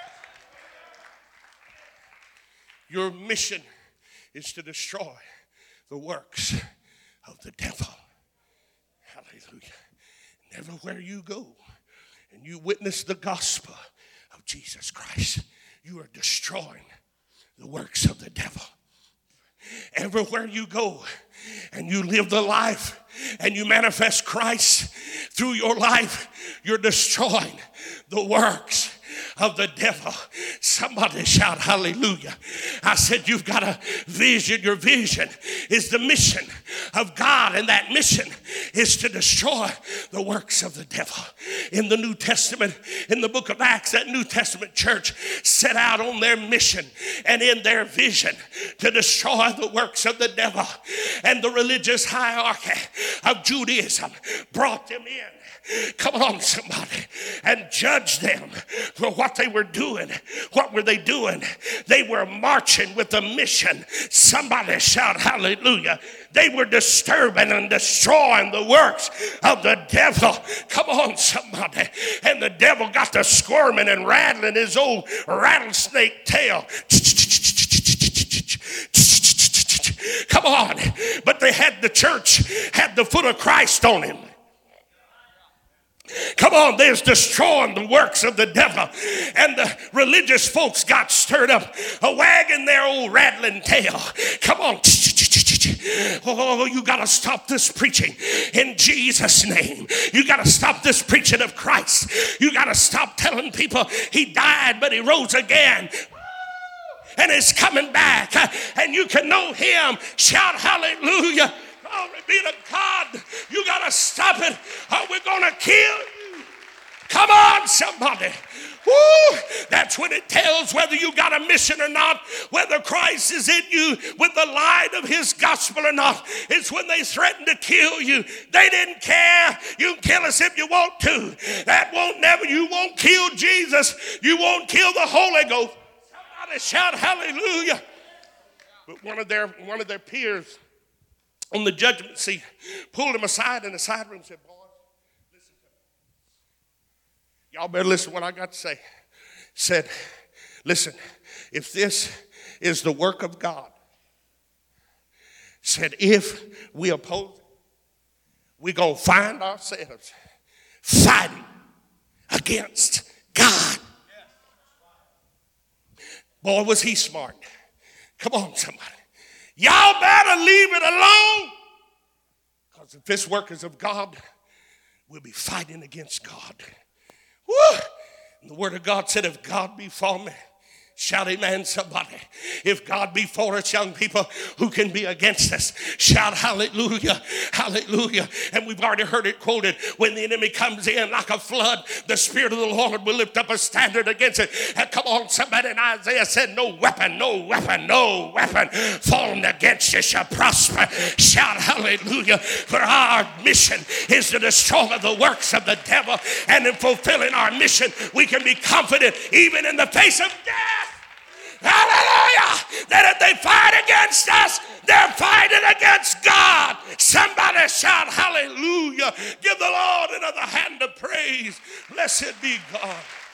Your mission is to destroy the works of the devil. Hallelujah. And everywhere you go and you witness the gospel of Jesus Christ, you are destroying the works of the devil. Everywhere you go and you live the life and you manifest Christ through your life, you're destroying the works of the devil. Somebody shout hallelujah. I said you've got a vision. Your vision is the mission of God, and that mission is to destroy the works of the devil. In the New Testament, in the book of Acts, that New Testament church set out on their mission and in their vision to destroy the works of the devil. And the religious hierarchy of Judaism brought them in. Come on, somebody, and judge them for what they were doing. What were they doing? They were marching with a mission. Somebody shout hallelujah. They were disturbing and destroying the works of the devil. Come on, somebody. And the devil got to squirming and rattling his old rattlesnake tail. Come on. But they had the church, had the foot of Christ on him. Come on, there's destroying the works of the devil. And the religious folks got stirred up, a wagging their old rattling tail. Come on. Oh, you got to stop this preaching in Jesus' name. You got to stop this preaching of Christ. You got to stop telling people he died, but he rose again. And is coming back. And you can know him. Shout hallelujah. Glory be to God. You got to stop it or we're going to kill you. Come on, somebody. Woo! That's when it tells whether you got a mission or not, whether Christ is in you with the light of his gospel or not. It's when they threaten to kill you. They didn't care. You can kill us if you want to. That won't never, you won't kill Jesus. You won't kill the Holy Ghost. Somebody shout hallelujah. But one of their, one of their peers on the judgment seat pulled him aside in the side room and said, boys, listen to me. Y'all better listen to what I got to say. Said, listen, if this is the work of God, said, if we oppose it, we're going to find ourselves fighting against God. Boy, was he smart. Come on, somebody. Y'all better leave it alone. Because if this work is of God, we'll be fighting against God. Woo! And the word of God said, if God be for me, Shout amen, somebody. If God be for us, young people, who can be against us? Shout hallelujah, hallelujah. And we've already heard it quoted. When the enemy comes in like a flood, the Spirit of the Lord will lift up a standard against it. And come on, somebody. And Isaiah said, no weapon, no weapon, no weapon formed against you shall prosper. Shout hallelujah. For our mission is to destroy the works of the devil. And in fulfilling our mission, we can be confident even in the face of death. Hallelujah! That if they fight against us, they're fighting against God. Somebody shout hallelujah. Give the Lord another hand of praise. Blessed be God.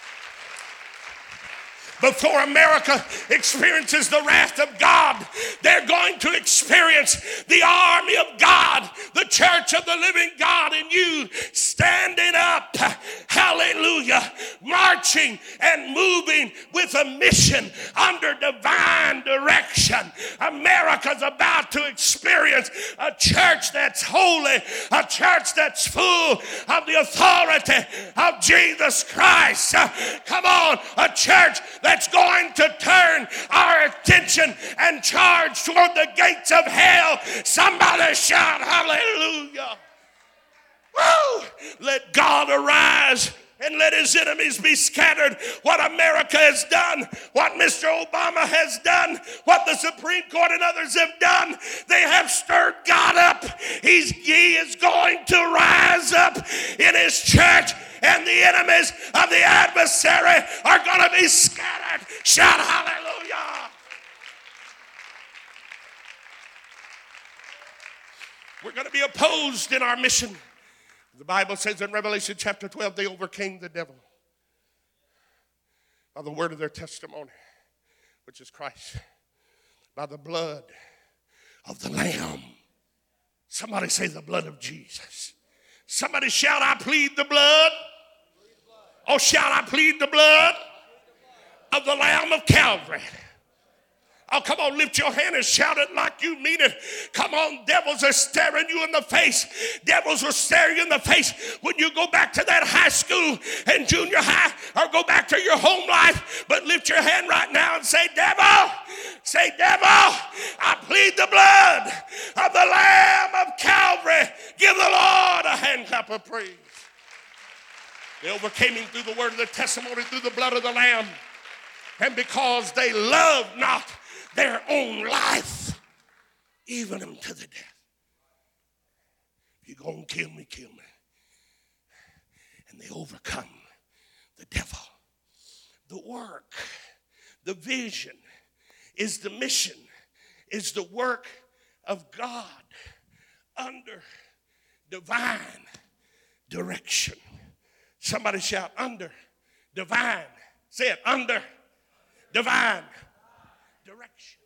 Before America experiences the wrath of God, they're going to experience the army of God, the church of the living God in you, standing up, hallelujah, marching and moving with a mission under divine direction. America's about to experience a church that's holy, a church that's full of the authority of Jesus Christ. Come on, a church that that's going to turn our attention and charge toward the gates of hell. Somebody shout hallelujah. Woo! Let God arise and let his enemies be scattered. What America has done, what Mister Obama has done, what the Supreme Court and others have done, they have stirred God up. He's, he is going to rise up in his church, and the enemies of the adversary are going to be scattered. Shout hallelujah. We're going to be opposed in our mission. The Bible says in Revelation chapter twelve, they overcame the devil by the word of their testimony, which is Christ, by the blood of the Lamb. Somebody say the blood of Jesus. Somebody shout, I plead the blood. Oh, shout, I plead the blood of the Lamb of Calvary. Oh, come on, lift your hand and shout it like you mean it. Come on, devils are staring you in the face. Devils will stare you in the face when you go back to that high school and junior high or go back to your home life. But lift your hand right now and say, devil, say, devil, I plead the blood of the Lamb of Calvary. Give the Lord a hand clap of praise. They overcame him through the word of the testimony, through the blood of the Lamb. And because they loved not their own life, even unto the death. If you're going to kill me, kill me. And they overcome the devil. The work, the vision, is the mission, is the work of God under divine direction. Somebody shout, under divine. Say it, under divine direction.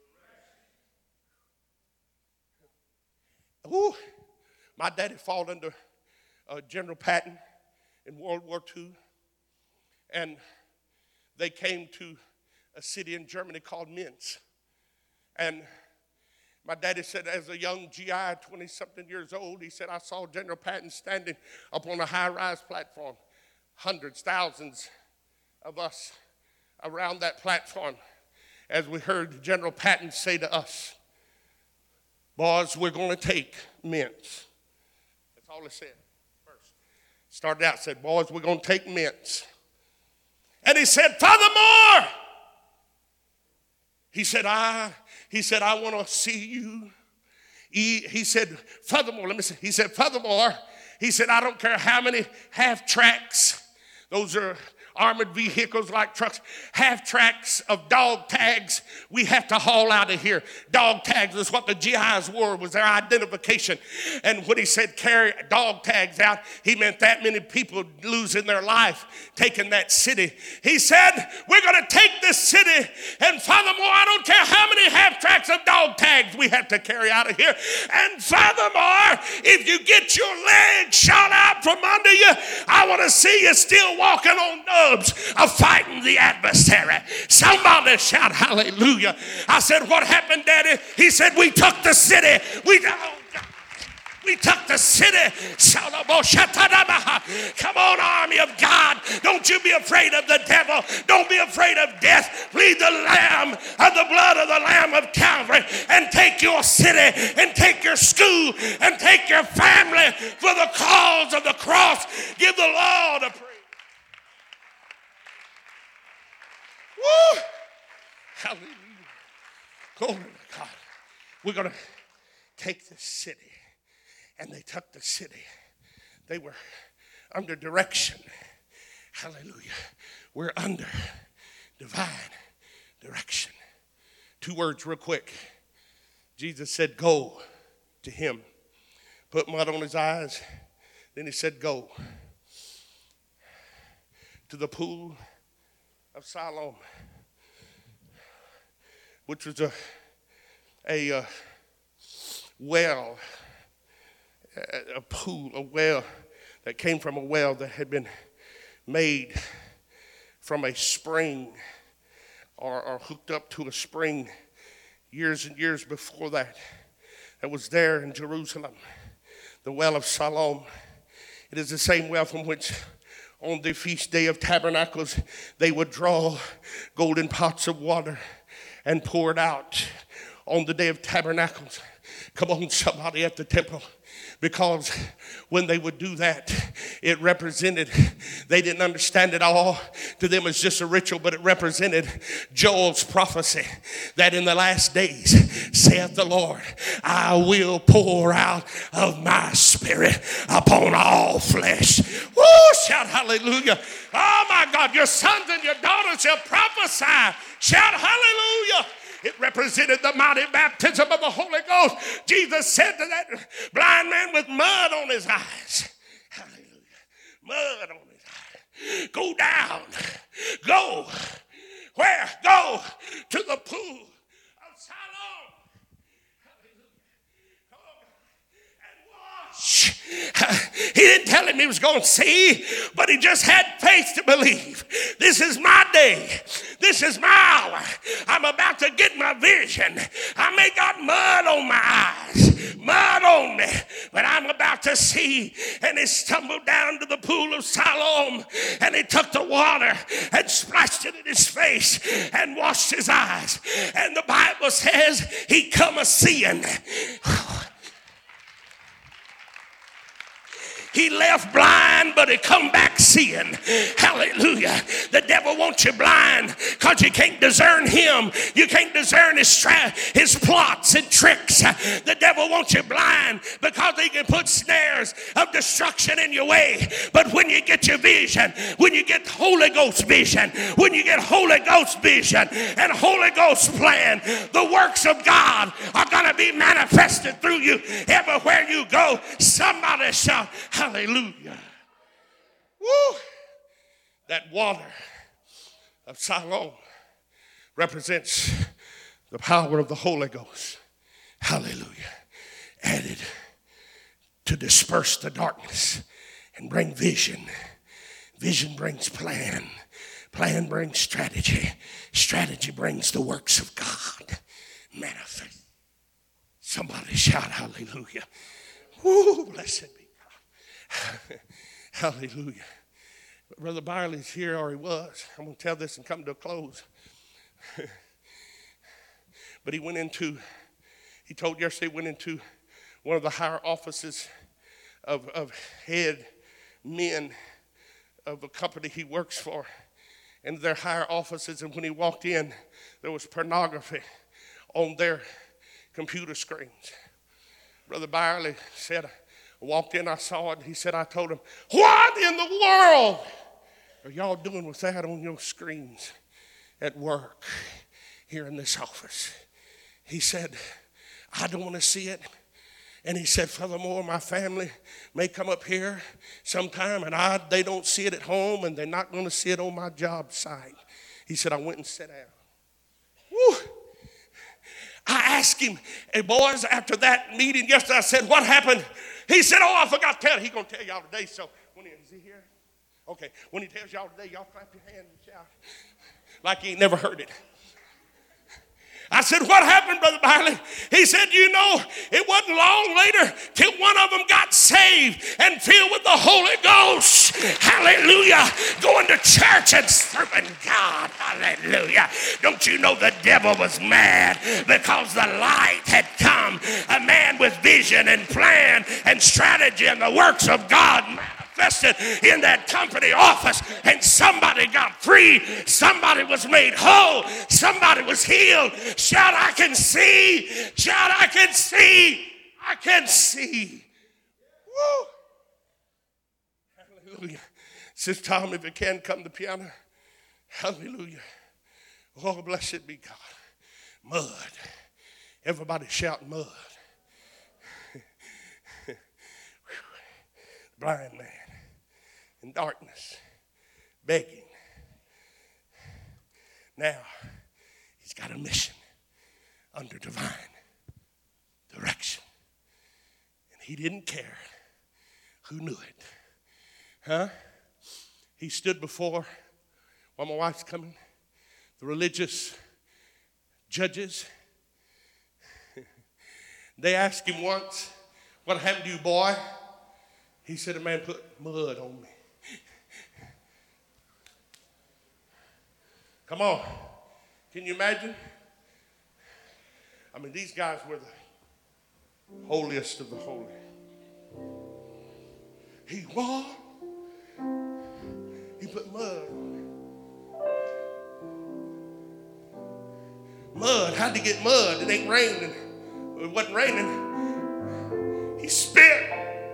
Ooh, my daddy fought under uh, General Patton in World War Two. And they came to a city in Germany called Minsk. And my daddy said, as a young G I, twenty-something years old, he said, I saw General Patton standing up on a high-rise platform. Hundreds, thousands of us around that platform as we heard General Patton say to us, boys, we're going to take Minsk. That's all he said first. Started out, said, boys, we're going to take Minsk. And he said, furthermore, he said, I, he said, I want to see you. He, he said, furthermore, let me say, he said, furthermore, he said, I don't care how many half tracks, those are armored vehicles like trucks, half tracks of dog tags we have to haul out of here. Dog tags is what the G Is wore, was their identification. And when he said carry dog tags out, he meant that many people losing their life taking that city. He said, we're going to take this city, and furthermore, I don't care how many half tracks of dog tags we have to carry out of here. And furthermore, if you get your legs shot out from under you, I want to see you still walking on nubs of fighting the adversary. Somebody shout hallelujah. I said, what happened, Daddy? He said, we took the city. We, oh, we took the the city. Come on, army of God. Don't you be afraid of the devil. Don't be afraid of death. Plead the Lamb of the blood of the Lamb of Calvary and take your city and take your school and take your family for the cause of the cross. Give the Lord a praise. Woo! Hallelujah. Glory to God. We're going to take this city. And they took the city. They were under direction. Hallelujah. We're under divine direction. Two words real quick. Jesus said, go to him. Put mud on his eyes. Then he said, go to the pool of Siloam, which was a, a uh, well, a, a pool, a well that came from a well that had been made from a spring or, or hooked up to a spring years and years before that. That was there in Jerusalem, the well of Siloam. It is the same well from which on the feast day of tabernacles they would draw golden pots of water and pour it out on the day of tabernacles. Come on, somebody at the temple. Because when they would do that, it represented, they didn't understand it all. To them it's just a ritual, but it represented Joel's prophecy that in the last days, saith the Lord, I will pour out of my spirit upon all flesh. Woo! Shout hallelujah. Oh my God, your sons and your daughters shall prophesy. Shout hallelujah. It represented the mighty baptism of the Holy Ghost. Jesus said to that blind man with mud on his eyes, hallelujah, mud on his eyes, go down, go, where? Go to the pool of Siloam, hallelujah, come on, and wash. He didn't tell him he was going to see, but he just had faith to believe. This is my day. This is my hour. I'm about to get my vision. I may got mud on my eyes, mud on me, but I'm about to see. And he stumbled down to the pool of Siloam, and he took the water and splashed it in his face and washed his eyes. And the Bible says he come a-seeing. He left blind, but he come back seeing. Hallelujah. The devil wants you blind because you can't discern him. You can't discern his, stra- his plots and tricks. The devil wants you blind because he can put snares of destruction in your way. But when you get your vision, when you get Holy Ghost vision, when you get Holy Ghost vision and Holy Ghost plan, the works of God are going to be manifested through you everywhere you go. Somebody shout, hallelujah. Woo! That water of Siloam represents the power of the Holy Ghost. Hallelujah. Added to disperse the darkness and bring vision. Vision brings plan. Plan brings strategy. Strategy brings the works of God manifest. Somebody shout hallelujah. Woo, blessed be God. Hallelujah. Brother Byerly's here, or he was. I'm going to tell this and come to a close. But he went into, he told yesterday, went into one of the higher offices of, of head men of a company he works for, and their higher offices. And when he walked in, there was pornography on their computer screens. Brother Byerly said, I walked in, I saw it. He said, I told him, what in the world are y'all doing with that on your screens at work here in this office? He said, I don't want to see it. And he said, furthermore, my family may come up here sometime, and I they don't see it at home, and they're not going to see it on my job site. He said, I went and sat down. Woo! I asked him, hey, boys, after that meeting yesterday, I said, what happened? He said, oh, I forgot to tell you. He's going to tell y'all today. So when he, is he here? Okay. When he tells y'all today, y'all clap your hands and shout like you ain't never heard it. I said, what happened, Brother Biley? He said, you know, it wasn't long later till one of them got saved and filled with the Holy Ghost. Hallelujah. Going to church and serving God. Hallelujah. Don't you know the devil was mad because the light had come. A man with vision and plan and strategy and the works of God manifested in that company office, and somebody got free, somebody was made whole, somebody was healed. Shout, I can see. Shout, I can see. I can see. Woo. Hallelujah. Sister Tom, if you can, come to the piano. Hallelujah. Oh, blessed be God. Mud. Everybody shout mud. Blind man in darkness, begging. Now, he's got a mission under divine direction. And he didn't care who knew it. Huh? He stood before, while my wife's coming, the religious judges. They asked him once, what happened to you, boy? He said, a man put mud on me. Come on. Can you imagine? I mean, these guys were the holiest of the holy. He what? He put mud on me. Mud. How'd he get mud? It ain't raining. It wasn't raining. He spit.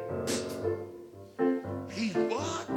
He what?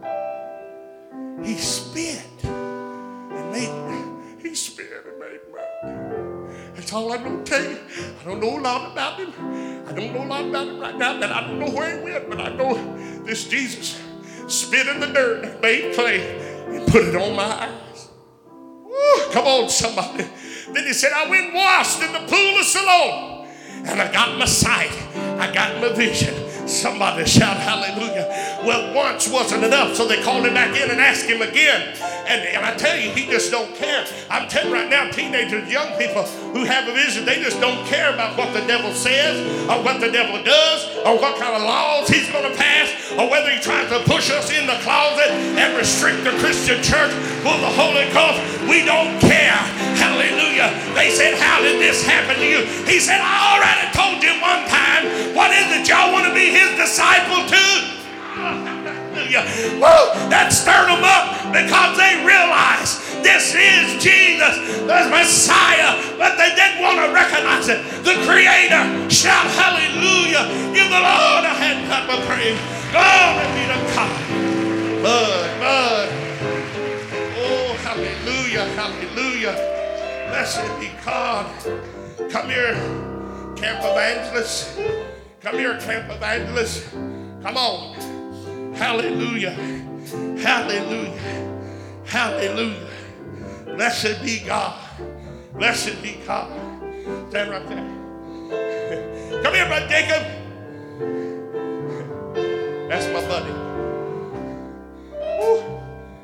He spit and made, he spit and made mud. That's all I know to tell you. I don't know a lot about him. I don't know a lot about him right now, but I don't know where he went, but I know this Jesus spit in the dirt and made clay and put it on my eyes. Woo, come on, somebody. Then he said, I went washed in the pool of Siloam, and I got my sight. I got my vision. Somebody shout hallelujah. Well, once wasn't enough, so they called him back in and asked him again. And, and I tell you, he just don't care. I'm telling you right now, teenagers, young people who have a vision, they just don't care about what the devil says or what the devil does or what kind of laws he's going to pass or whether he tries to push us in the closet and restrict the Christian church full of the Holy Ghost. We don't care. Hallelujah. They said, how did this happen to you? He said, I already told you one time. What is it y'all want to be his disciple too? Woo, that stirred them up because they realized this is Jesus, the Messiah, but they didn't want to recognize it. The Creator. Shout hallelujah. Give the Lord a hand clap of praise. Glory be to God. Mud, mud. Oh, hallelujah, hallelujah. Blessed be God. Come here, camp evangelists. Come here, camp evangelists. Come on. Hallelujah. Hallelujah. Hallelujah. Blessed be God. Blessed be God. Stand right there. Come here, Brother Jacob. That's my buddy. Woo.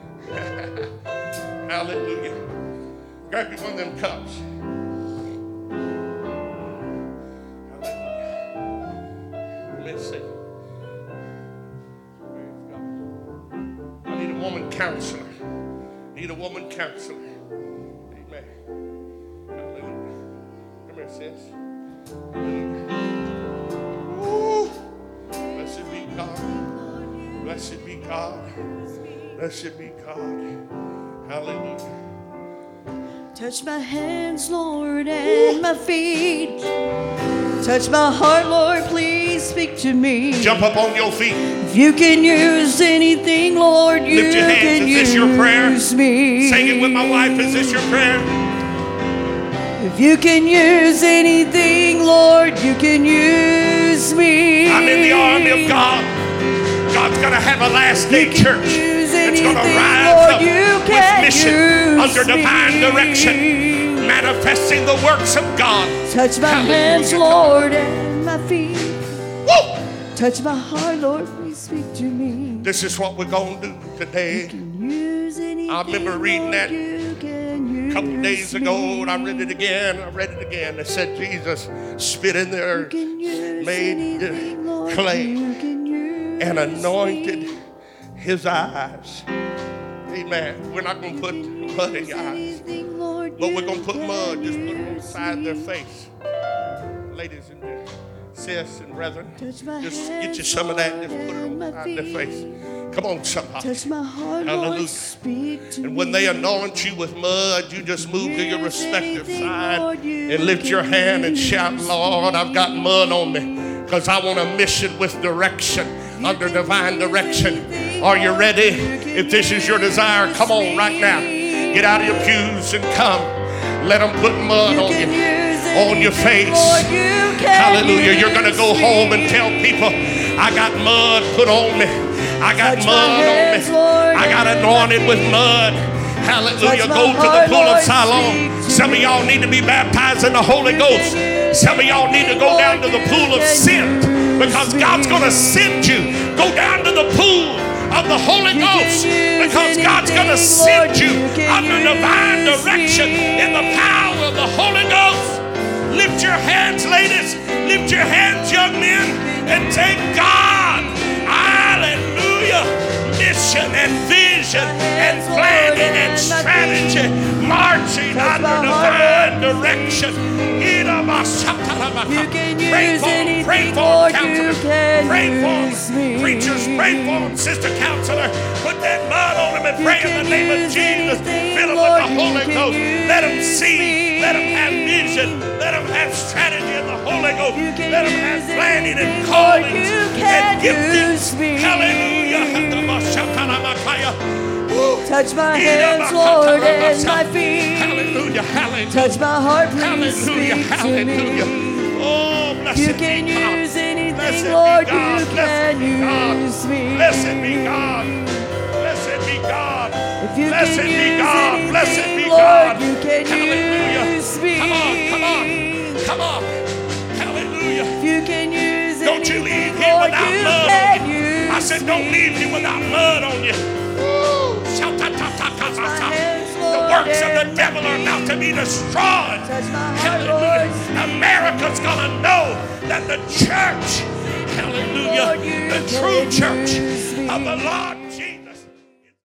Hallelujah. Grab you one of them cups. Hallelujah. Let's see. I need a woman counselor. Need a woman counselor. Amen. Hallelujah. Come here, sis. Hallelujah. Woo. Blessed be God. Blessed be God. Blessed be God. Hallelujah. Touch my hands, Lord, and my feet. Touch my heart, Lord, please speak to me. Jump up on your feet. If you can use anything, Lord, you Lift your hands. can Is this use your prayer? me. Sing it with my wife. Is this your prayer? If you can use anything, Lord, you can use me. I'm in the army of God. God's going to have a last day church that's going to rise up with mission under divine direction, manifesting the works of God. Touch my Hallelujah. hands, Lord, and my feet. Woo! Touch my heart, Lord, please speak to me. This is what we're going to do today. You can use anything, I remember reading Lord, that you can A couple days ago, and I read it again. I read it again. It said Jesus spit in the earth, made the clay, and anointed his eyes. Amen. We're not going to put mud in your eyes, but we're going to put mud. Just put it on the side of their face. Ladies and sis and brethren, just get you some of that and just put it on the side of their face. Come on, somebody. Touch my heart, hallelujah. And when they anoint you with mud, you just move to your respective side and lift your hand and shout, Lord, I've got mud on me because I want a mission with direction, under divine direction. Are you ready? If this is your desire, come on right now. Get out of your pews and come. Let them put mud on you, on your face. Hallelujah. You're going to go home and tell people, I got mud put on me. I got mud on me. I got anointed with mud. Hallelujah. Go to the pool of Siloam. Some of y'all need to be baptized in the Holy Ghost. Some of y'all need to go down to the pool of sin because God's going to send you. Go down to the pool of the Holy Ghost because God's going to send you under divine direction in the power of the Holy Ghost. Lift your hands, ladies. Lift your hands, young men, and take God. Hallelujah. Mission and vision and planning and strategy, marching under divine direction. Pray for them, pray for them, counselors, pray for them, preachers, pray for them, sister counselor. Put that mud on them and pray in the name of Jesus. Fill them with the Holy Ghost. Let them see, let them have vision, let them have strategy in the Holy Ghost. Let them have planning and callings and giftings. Hallelujah. Touch my hands, Lord, and my feet. Hallelujah, hallelujah. Touch my heart, please Hallelujah, speak hallelujah. to me. Oh, blessed You can be God. use anything, Blessed Lord, be God. you Blessed can be God. use me. Blessed be God. Blessed be God. If you Blessed can be use God. anything, Blessed be Lord, God. you can Hallelujah. use me. Come on, come on, come on. Hallelujah. If you can use Don't you anything, leave here Lord, without you mud can on you. use I said, don't leave here without mud on you. Woo. The works of the devil are about to be destroyed. Hallelujah. America's going to know that the church, hallelujah, the true church of the Lord